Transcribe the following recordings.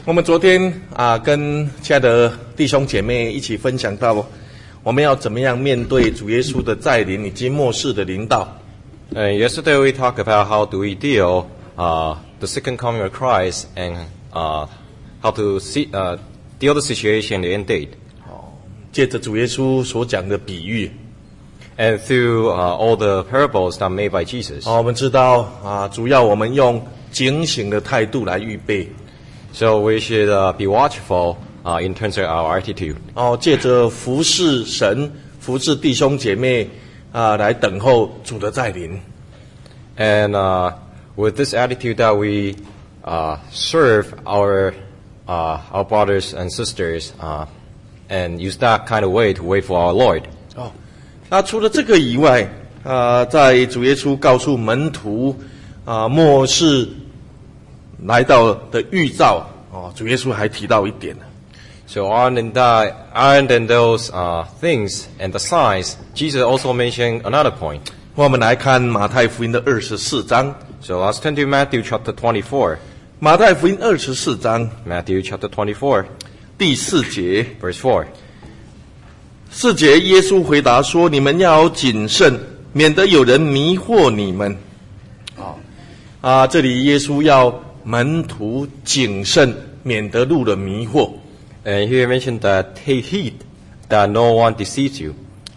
我们昨天跟亲爱的弟兄姐妹一起分享到，我们要怎么样面对主耶稣的再临以及末世的临到。 Yesterday we talked about how do we deal the second coming of Christ and how to deal the situation in the end date. 借着主耶稣所讲的比喻 And through all the parables that are made by Jesus. 我们知道主要我们用警醒的态度来预备。 So we should be watchful in terms of our attitude. 借着服侍神、服侍弟兄姐妹来等候主的再临。 And with this attitude that we serve our brothers and sisters and use that kind of way to wait for our Lord. 那除了这个以外在主耶稣告诉门徒末世来到的预兆主耶稣还提到一点。 So other than those things and the signs, Jesus also mentioned another point. 我们来看马太福音的24章。 So let's turn to Matthew chapter 24. 马太福音24章 Matthew chapter 24, 第4节。 verse 4. 4节，耶稣回答说：“你们要谨慎，免得有人迷惑你们。”这里耶稣要门徒谨慎，免得入了迷惑。 And here mentioned that take heed that no one deceives you.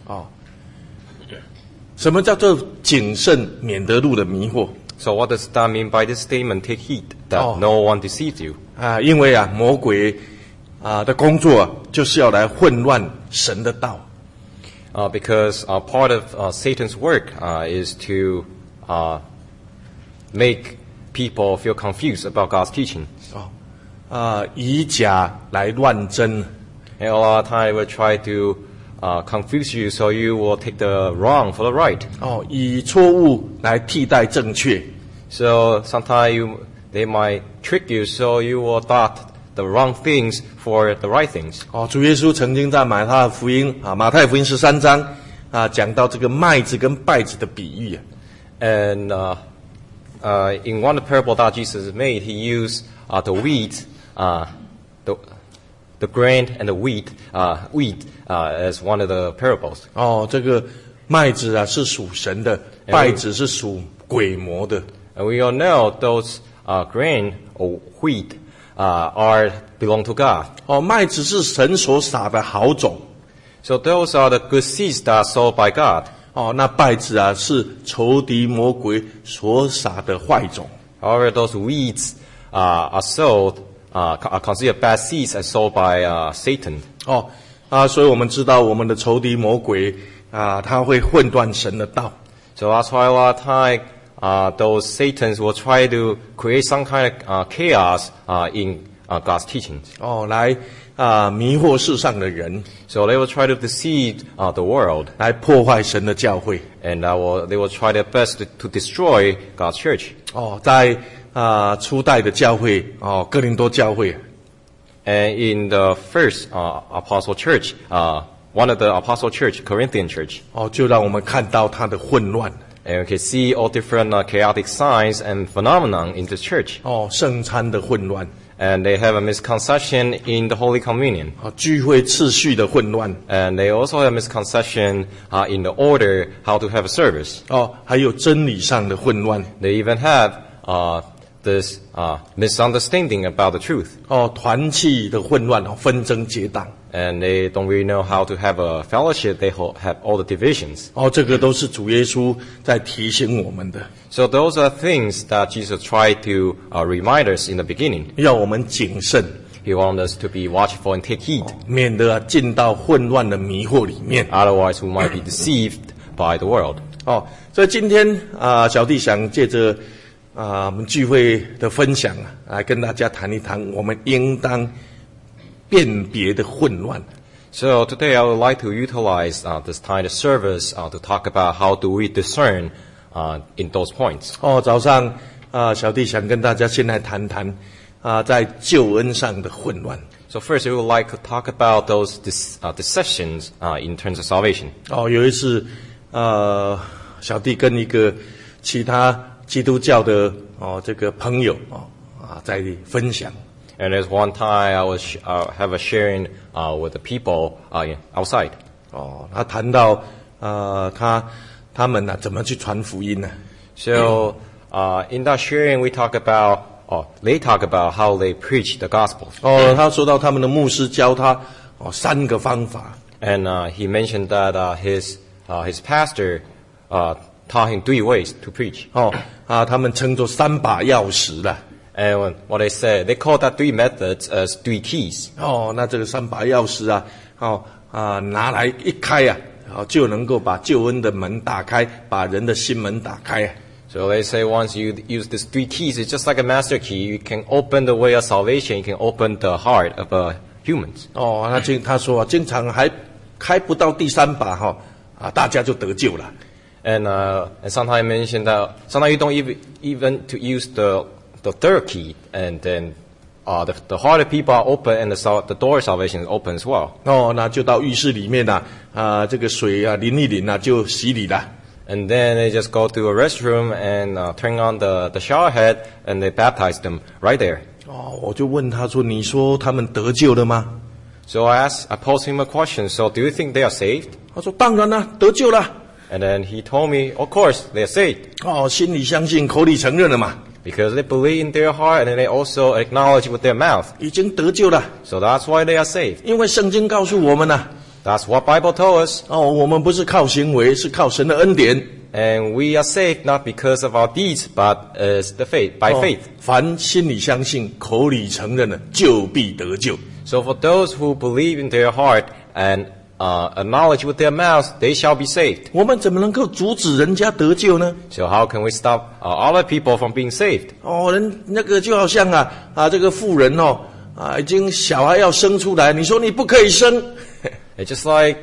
什么叫做谨慎，免得入了迷惑？ So what does that mean by this statement? Take heed that no one deceives you. 因为魔鬼的工作就是要来混乱神的道。 Because part of Satan's work is to make people feel confused about God's teaching. 以假来乱真。 And a lot of time will try to confuse you so you will take the wrong for the right. 以错误来替代正确。 So sometimes they might trick you so you will adopt the wrong things for the right things. 主耶稣曾经在马太福音13章讲到这个麦子跟稗子的比喻。 And in one parable that Jesus made, he used the wheat, the grain and the wheat as one of the parables. 这个麦子是属神的，稗子是属鬼魔的。 And we all know those grain or wheat belong to God. 麦子是神所撒的好种。 So those are the good seeds that are sown by God. 那稗子是仇敌魔鬼所撒的坏种。 However, those weeds are considered bad seeds and sold by Satan. 所以我们知道我们的仇敌魔鬼他会混乱神的道。 So that's why a lot of time those Satans will try to create some kind of chaos in God's teachings. 来迷惑世上的人。 So they will try to deceive the world. 来破坏神的教会。 And they will try their best to destroy God's church. 在初代的教会哥林多教会。 And in the first apostle church, one of the apostle church, Corinthian church. 就让我们看到它的混乱。 And we can see all different chaotic signs and phenomenon in this church. 圣餐的混乱。 And they have a misconception in the Holy Communion. 聚会次序的混乱。 And they also have misconception in the order how to have a service. 还有真理上的混乱。 They even have this misunderstanding about the truth. 团契的混乱，纷争结党。 And they don't really know how to have a fellowship. They have all the divisions. 这个都是主耶稣在提醒我们的。 So those are things that Jesus tried to remind us in the beginning. 要我们谨慎。 He wants us to be watchful and take heed. 免得进到混乱的迷惑里面。 Otherwise, we might be deceived by the world. 所以今天小弟想借着我们聚会的分享来跟大家谈一谈，我们应当辨别的混乱。 So today I would like to utilize this time of service to talk about how do we discern in those points. 早上小弟想跟大家先来谈谈在救恩上的混乱。 So first, we would like to talk about those deceptions in terms of salvation. 有一次小弟跟一个其他基督教的这个朋友在分享。 And there's one time I was have a sharing with the people outside. 他谈到他们怎么去传福音呢？ So in that sharing, we talk about, they talk about how they preach the gospel. 他说到他们的牧师教他3个方法。 And he mentioned that his pastor taught him 3 ways to preach. 他们称作3把钥匙了。 And what they said, they call that 3 methods as 3 keys. 那这个3把钥匙拿来一开就能够把救恩的门打开，把人的心门打开。 So they say once you use these 3 keys, it's just like a master key. You can open the way of salvation. You can open the heart of humans. 他说经常还开不到第3把大家就得救了。 And sometimes I mentioned that sometimes you don't even to use the 3rd key, and then the heart of people are open, and the door of salvation is open as well. 那就到浴室里面这个水淋一淋就洗礼了。 And then they just go to a restroom and turn on the shower head, and they baptize them right there. 我就问他说：“你说他们得救了吗？” So I posed him a question. So do you think they are saved? 他说：“当然了，得救了。” And then he told me, of course, they are saved. 心里相信，口里承认了嘛。 Because they believe in their heart, and then they also acknowledge with their mouth. 已经得救了。 So that's why they are saved. 因为圣经告诉我们 That's what Bible told us. 我们不是靠行为，是靠神的恩典。 And we are saved not because of our deeds, but by faith. 凡心里相信，口里承认的，就必得救。 So for those who believe in their heart and acknowledge with their mouth, they shall be saved. 我们怎么能够阻止人家得救呢？ So how can we stop other people from being saved? 人那个就好像这个妇人已经小孩要生出来，你说你不可以生。 It's just like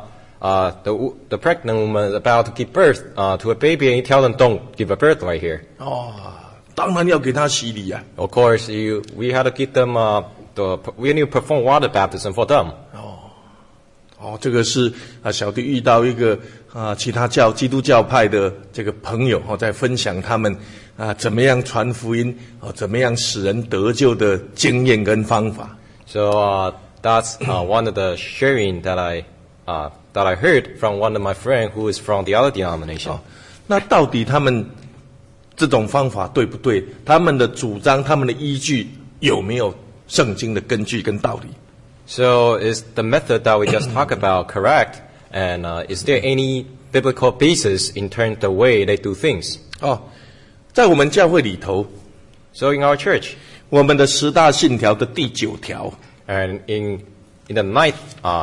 the pregnant woman is about to give birth to a baby, and you tell them don't give a birth right here. 当然要给他洗礼啊。 Of course, we had to give them we need to perform water baptism for them. 这个是小弟遇到一个其他基督教派的这个朋友在分享他们怎么样传福音怎么样使人得救的经验跟方法。 So that's one of the sharing that I heard from one of my friends who is from the other denomination. 那到底他们这种方法对不对？他们的主张、他们的依据有没有圣经的根据跟道理？ So is the method that we just talked about correct? And is there any biblical basis in terms of the way they do things? 在我们教会里头 So in our church, 我们的10大信条的第9条 and in the ninth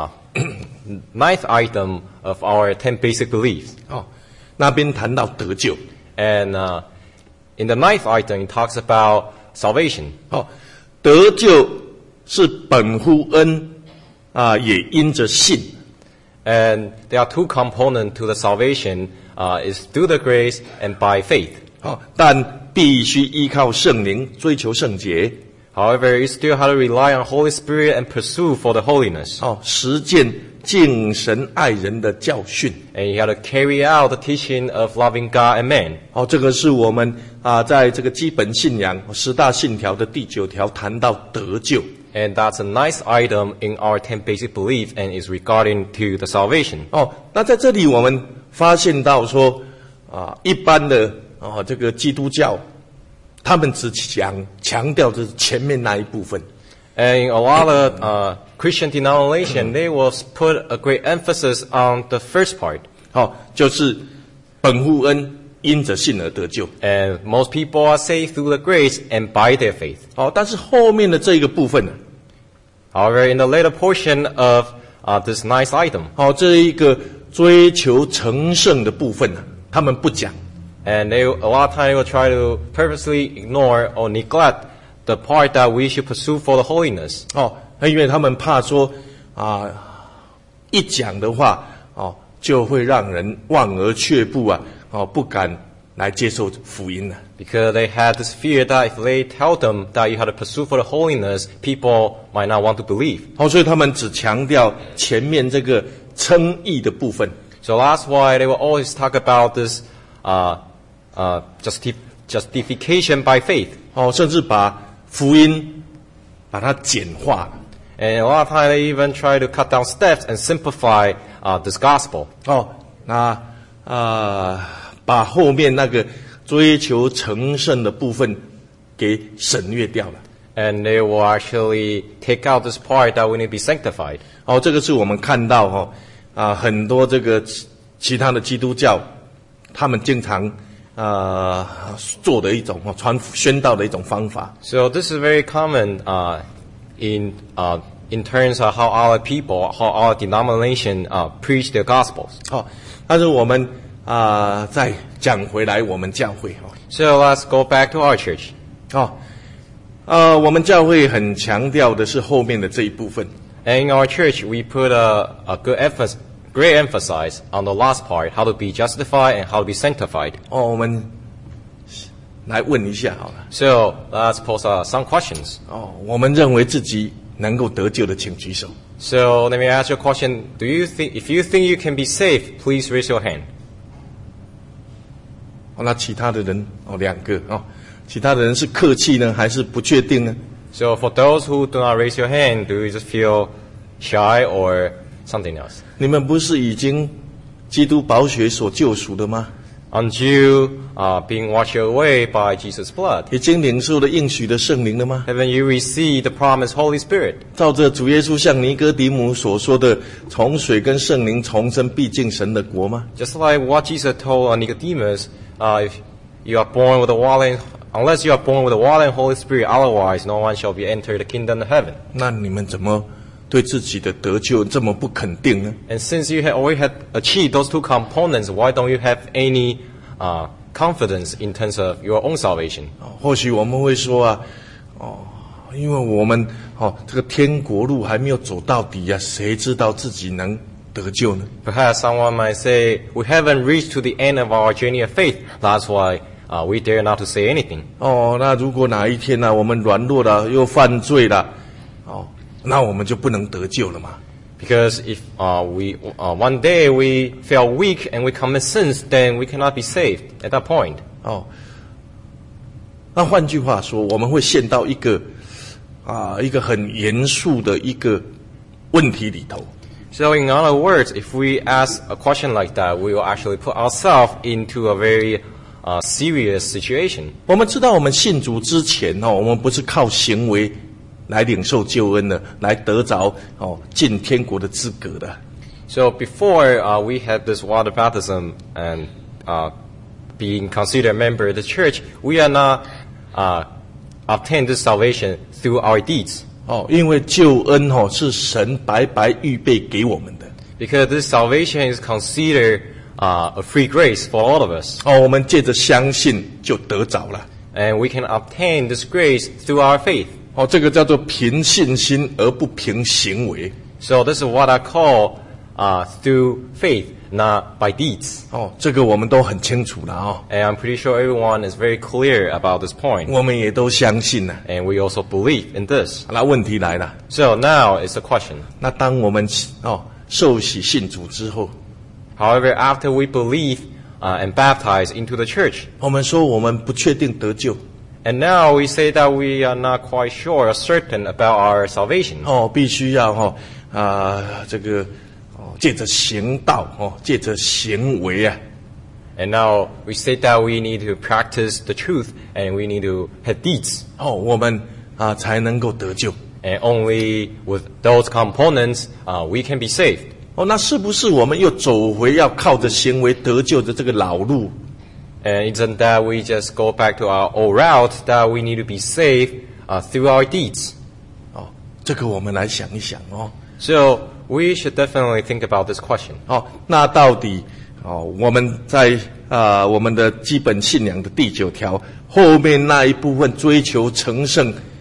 item of our 10 basic beliefs, 那边谈到得救。 and in the ninth item it talks about salvation. 得救是本乎恩也因着信。 And there are 2 components to the salvation, is through the grace and by faith. 但必须依靠圣灵追求圣洁。 However, you still have to rely on Holy Spirit and pursue for the holiness. 实践敬神爱人的教训。 And you have to carry out the teaching of loving God and man. 这个是我们在这个基本信仰10大信条的第9条谈到得救。 And that's a nice item in our 10 basic beliefs and is regarding to the salvation. 那在这里我们发现到说一般的这个基督教他们只强调的是前面那一部分。 And in a lot of Christian denomination, they will put a great emphasis on the first part. 就是本乎恩因着信而得救。 And most people are saved through the grace and by their faith. 但是后面的这一个部分呢 However, in the later portion of this nice item, 这一个追求成圣的部分呢他们不讲。 and a lot of times they will try to purposely ignore or neglect the part that we should pursue for the holiness. 因为他们怕说一讲的话就会让人望而却步不敢来接受福音了。 Because they had this fear that if they tell them that you have to pursue for the holiness, people might not want to believe. 所以他们只强调前面这个称义的部分。 So that's why they will always talk about this justification by faith. 甚至把福音把它简化了。 And a lot of times they even try to cut down steps and simplify this gospel. 那把后面那个追求成圣的部分给省略掉了。 And they will actually take out this part that we need to be sanctified. 这个是我们看到很多这个其他的基督教，他们经常做的一种宣道的一种方法。 So this is very common in terms of how our people, how our denomination preach their gospels. 但是我们再讲回来，我们教会 So let's go back to our church. 我们教会很强调的是后面的这一部分。 And in our church, we put a great emphasis on the last part, how to be justified and how to be sanctified. 我们来问一下好了。 So let's pose some questions. 我们认为自己能够得救的，请举手。 So let me ask you a question. If you think you can be saved, please raise your hand. 那其他的人2个其他的人是客气呢，还是不确定呢？ So for those who do not raise your hand, do you just feel shy or something else? 你们不是已经基督宝血所救赎的吗？ Aren't you being washed away by Jesus' blood? 已经领受了应许的圣灵了吗？ Haven't you received the promised Holy Spirit? 照着主耶稣向尼哥底母所说的，从水跟圣灵重生，必进神的国吗？ Just like what Jesus told Nicodemus, if you are born with the water, unless you are born with the water and Holy Spirit, otherwise no one shall be enter the kingdom of heaven. 那你们怎么对自己的得救这么不肯定呢？ And since you have already had achieved those two components, why don't you have any confidence in terms of your own salvation? 或许我们会说因为我们这个天国路还没有走到底啊，谁知道自己能得救呢？ Perhaps someone might say, we haven't reached to the end of our journey of faith. That's why we dare not to say anything. 那如果哪一天我们软弱了，又犯罪了，那我们就不能得救了嘛？ Because if one day we feel weak and we commit sins, then we cannot be saved at that point. 那换句话说，我们会陷到一个很严肃的一个问题里头。 So in other words, if we ask a question like that, we will actually put ourselves into a very serious situation. 我们知道，我们信主之前我们不是靠行为来领受救恩的，来得着进天国的资格的。 So before we had this water baptism and being considered a member of the church, we are not obtained this salvation through our deeds. 因为救恩是神白白预备给我们的。 Because this salvation is considered a free grace for all of us. 我们借着相信就得着了。 And we can obtain this grace through our faith. 这个叫做凭信心而不凭行为。 So this is what I call through faith, not by deeds. 这个我们都很清楚了 And I'm pretty sure everyone is very clear about this point. 我们也都相信了。 And we also believe in this. 那问题来了。 So now is the question. 那当我们受洗信主之后， However, after we believe and baptize into the church, 我们说我们不确定得救。 and now we say that we are not quite sure or certain about our salvation. 必须要这个借着行道借着行为啊。 And now we say that we need to practice the truth and we need to have deeds. 我们才能够得救。 And only with those components we can be saved. 那是不是我们又走回要靠着行为得救的这个老路？ And isn't that we just go back to our old route that we need to be saved through our deeds? 这个我们来想一想 So we should definitely think about this question. 那到底我们在我们的基本信仰的第9条后面那一部分追求成圣